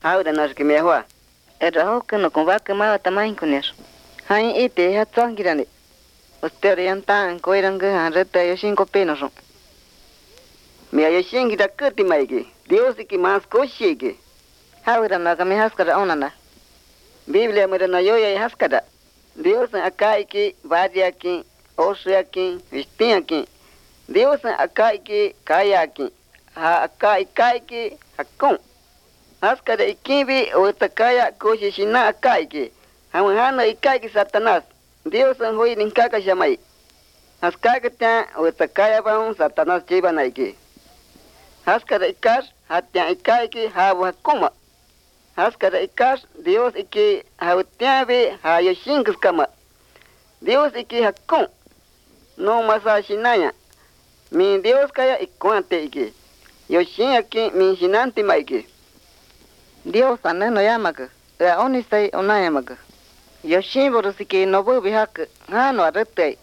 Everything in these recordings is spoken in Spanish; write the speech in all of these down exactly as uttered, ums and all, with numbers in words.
Ahora no es que me agua. Era ho que no con va que ma tamain con eso. Hai ite ha tsang girane. Usted yan tan ko irang ga han reta yo cinco penos. Me ayo shingi da kati maike. Dios ki mas koshike. Ahora no que me haskara onana. Biblia mera na yo ya haskada. Dios akai ki vadia ki osya ki vistia ki. Dios akai ki kaya ki. Ha akai kai ki hakon. Haskada ikibi o takaya koshishina akai ki. Hamahana ikai ki Satanás. Dios hoi ninkaka shamai. Haskaka ta o takaya baun Satanás chiba naiki. Haskada ikas hatya ikai ki habu hakuma. Haskada ikas Dios iki hautiabe hayoshinkus kama. Dios iki hakun. No masa shinaya. Min Dios kaya ikuante iki. Yoshin aki min shinanti maiki. Dios aneno yamaga. Ya onisai onayamaga. Yoshin borosiki nobu bihak hano arete.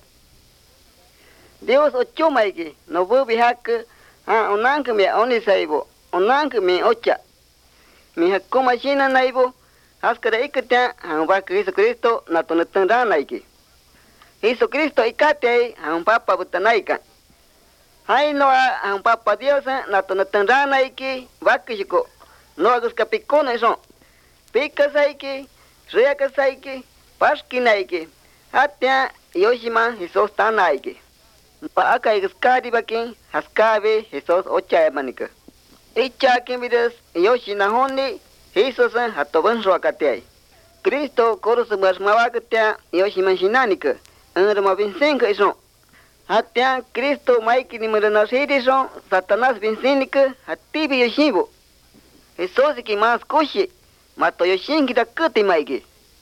Dios ocho maiki nobu bihak ha onanka me onisaibo. Onanka me ocha. Mi hakuma shina naibo. Haskada ikata hamba Cristo Cristo na tonatanda naiki. Jesu Cristo ikate han papa butanaika. Hai no han papa Dios na tonatanda naiki vakishiko. No agus kapikona son. Pika saiki, Reyaka saiki, Paski naiki. Hatya Yoshima Jesus tanaiki. Pa aka iskadi baki haskabe Jesus ocha manika. Icha kimides Yoshina honi Jesus hatoban roakatai. Cristo korus basmawakatia Yoshima shinanika. Anrama vincenka ison. Hatya Cristo maiki ni muranasiri son Satanás vincenika hatibi Yoshibo. Jesus ki mas koshi mato Yoshinki da kuti maiki.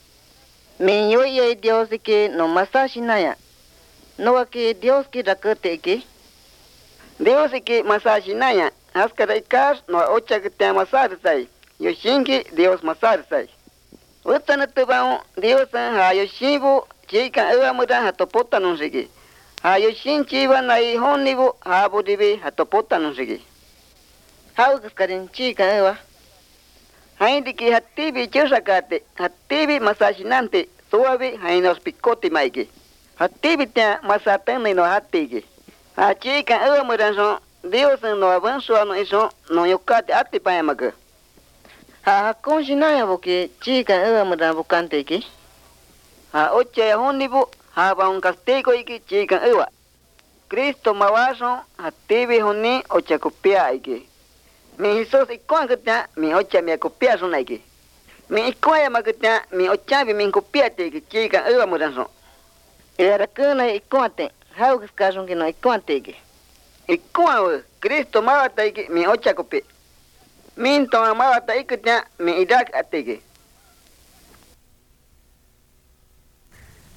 Me yo ye Dios ki no masashi naya. No ki Dios ki da kuti ki. Dios ki masashi naya. Haskada ikas no ocha que te masar sai. Yoshinki Dios masar sai. Utana tubao Dios ha Yoshibu chika ewa muda hatopota nonsigi. Ha Yoshin chiba nai honibu ha budibi hatopota nonsigi. Hau kaskarin chika ewa. Haindi ki hatibi chusakate, hatibi masashinante, suavi hainos pikoti maiki. Hatibi tia masatene no hatigi. Ha chika ewa mudanson Dios no avanço no isso no yokate ati payamaga. Ha konjinaya boki chika ewa mudan bukante ki. Ha oche honibu ha baun castigo iki chika ewa. Cristo mawaso hatibi honi oche kopia iki. Mi Jesus ikuan kata mi ocha mi kopia son iki. Mi ikuan magata mi ocha mi kopia te iki chika ewa mudan son. Era kana ikuante. Hau kaskajon ki no ikuante ki. Ikuan Cristo mawata iki mi ocha kopi. Min tong mawata ikutnya mi idak atiki.